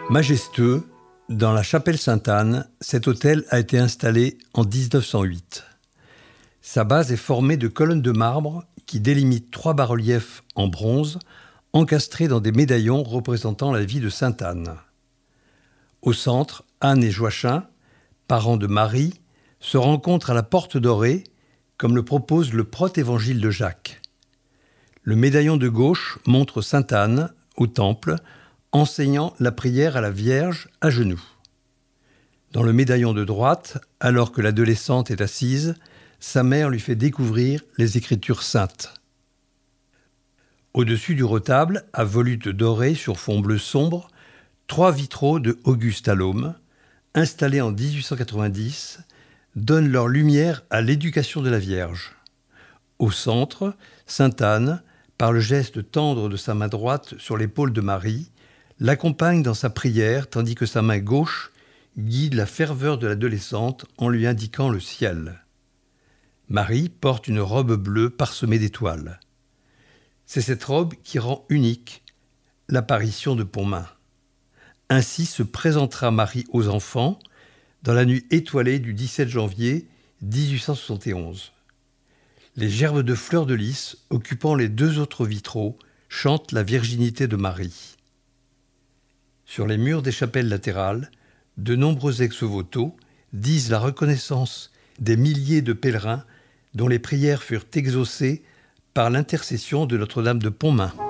Majestueux, dans la chapelle Sainte-Anne, cet autel a été installé en 1908. Sa base est formée de colonnes de marbre qui délimitent 3 bas-reliefs en bronze encastrés dans des médaillons représentant la vie de Sainte-Anne. Au centre, Anne et Joachim, parents de Marie, se rencontrent à la porte dorée, comme le propose le protévangile de Jacques. Le médaillon de gauche montre Sainte-Anne, au temple, enseignant la prière à la Vierge à genoux. Dans le médaillon de droite, alors que l'adolescente est assise, sa mère lui fait découvrir les Écritures saintes. Au-dessus du retable, à volute dorée sur fond bleu sombre, 3 vitraux de Auguste Allôme, installés en 1890, donnent leur lumière à l'éducation de la Vierge. Au centre, Sainte-Anne, par le geste tendre de sa main droite sur l'épaule de Marie, l'accompagne dans sa prière tandis que sa main gauche guide la ferveur de l'adolescente en lui indiquant le ciel. Marie porte une robe bleue parsemée d'étoiles. C'est cette robe qui rend unique l'apparition de Pontmain. Ainsi se présentera Marie aux enfants dans la nuit étoilée du 17 janvier 1871. Les gerbes de fleurs de lys occupant les 2 autres vitraux chantent la virginité de Marie. Sur les murs des chapelles latérales, de nombreux ex-voto disent la reconnaissance des milliers de pèlerins dont les prières furent exaucées par l'intercession de Notre-Dame de Pontmain.